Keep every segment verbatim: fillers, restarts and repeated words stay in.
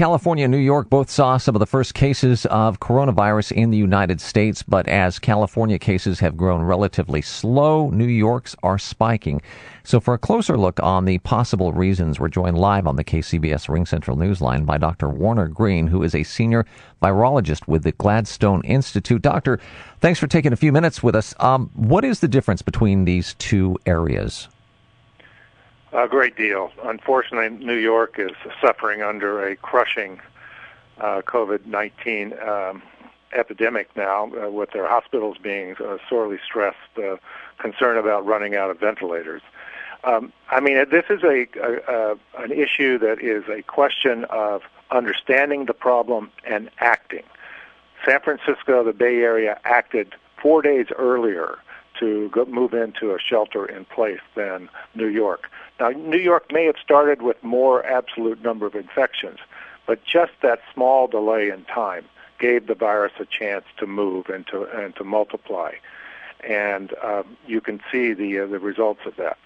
California and New York both saw some of the first cases of coronavirus in the United States, but as California cases have grown relatively slow, New York's are spiking. So for a closer look on the possible reasons, we're joined live on the K C B S RingCentral Newsline by Doctor Warner Green, who is a senior virologist with the Gladstone Institute. Doctor, thanks for taking a few minutes with us. Um, what is the difference between these two areas? A great deal. Unfortunately, New York is suffering under a crushing uh, COVID nineteen um, epidemic now, uh, with their hospitals being uh, sorely stressed, uh, concern about running out of ventilators. Um, I mean, this is a, a, a an issue that is a question of understanding the problem and acting. San Francisco, the Bay Area, acted four days earlier to go move into a shelter in place than New York. Now, New York may have started with more absolute number of infections, but just that small delay in time gave the virus a chance to move and to and to multiply, and um, you can see the uh, the results of that.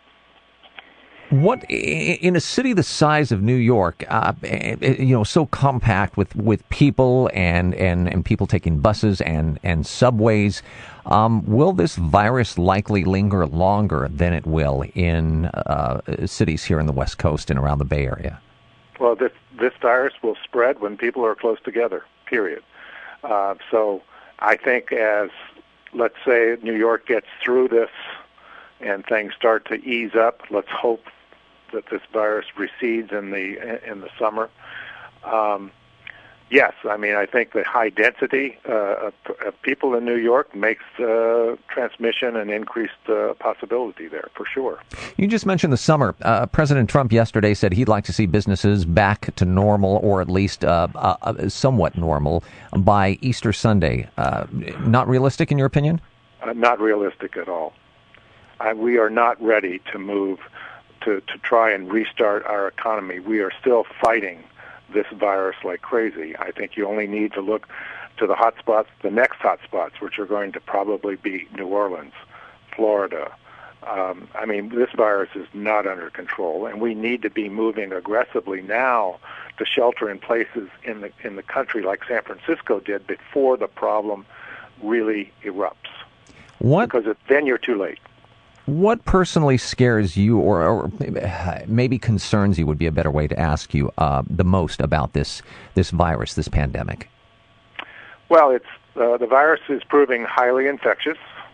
What in a city the size of New York, uh, you know, so compact with, with people and, and, and people taking buses and and subways, um, will this virus likely linger longer than it will in uh, cities here in the West Coast and around the Bay Area? Well, this this virus will spread when people are close together. Period. Uh, so I think as let's say New York gets through this and things start to ease up, let's hope that this virus recedes in the in the summer. Um, yes, I mean I think the high density uh, of, of people in New York makes uh, transmission an increased uh, possibility there for sure. You just mentioned the summer. Uh, President Trump yesterday said he'd like to see businesses back to normal, or at least uh, uh, somewhat normal, by Easter Sunday. Uh, not realistic, in your opinion? Uh, not realistic at all. Uh, we are not ready to move. To, to try and restart our economy. We are still fighting this virus like crazy. I think you only need to look to the hot spots, the next hot spots, which are going to probably be New Orleans, Florida. Um, I mean, this virus is not under control, and we need to be moving aggressively now to shelter in places in the in the country like San Francisco did before the problem really erupts. What? Because it, then you're too late. What personally scares you, or, or maybe concerns you would be a better way to ask you, uh, the most about this this virus, this pandemic? Well, it's uh, the virus is proving highly infectious.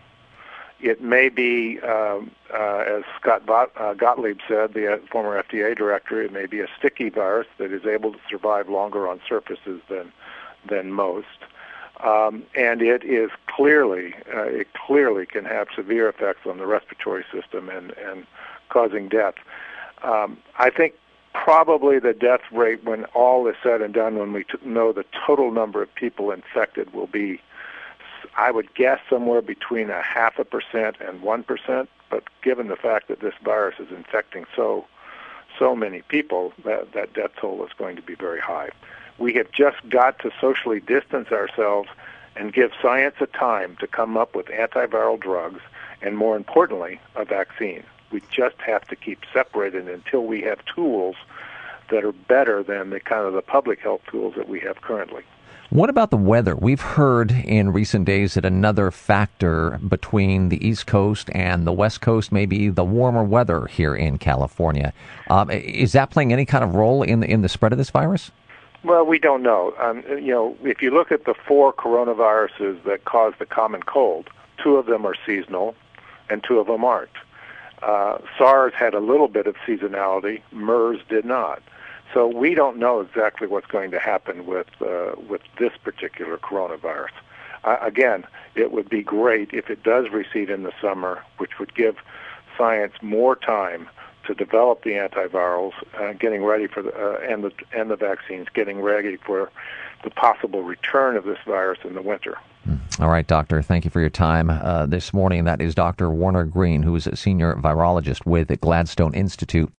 It may be, um, uh, as Scott Bot, uh, Gottlieb said, the uh, former F D A director, it may be a sticky virus that is able to survive longer on surfaces than than most. Um, and it is clearly, uh, it clearly can have severe effects on the respiratory system and, and causing death. Um, I think probably the death rate, when all is said and done, when we t- know the total number of people infected, will be, I would guess, somewhere between a half a percent and one percent. But given the fact that this virus is infecting so, so many people, that, that death toll is going to be very high. We have just got to socially distance ourselves and give science a time to come up with antiviral drugs and, more importantly, a vaccine. We just have to keep separated until we have tools that are better than the kind of the public health tools that we have currently. What about the weather? We've heard in recent days that another factor between the East Coast and the West Coast may be the warmer weather here in California. Um, is that playing any kind of role in the, in the spread of this virus? Well, we don't know. Um, you know, if you look at the four coronaviruses that cause the common cold, two of them are seasonal and two of them aren't. Uh, SARS had a little bit of seasonality. MERS did not. So we don't know exactly what's going to happen with uh, with this particular coronavirus. Uh, again, it would be great if it does recede in the summer, which would give science more time to develop the antivirals, uh, getting ready for the uh, and the and the vaccines, getting ready for the possible return of this virus in the winter. All right, Doctor. Thank you for your time uh, this morning. That is Doctor Warner Green, who is a senior virologist with the Gladstone Institute.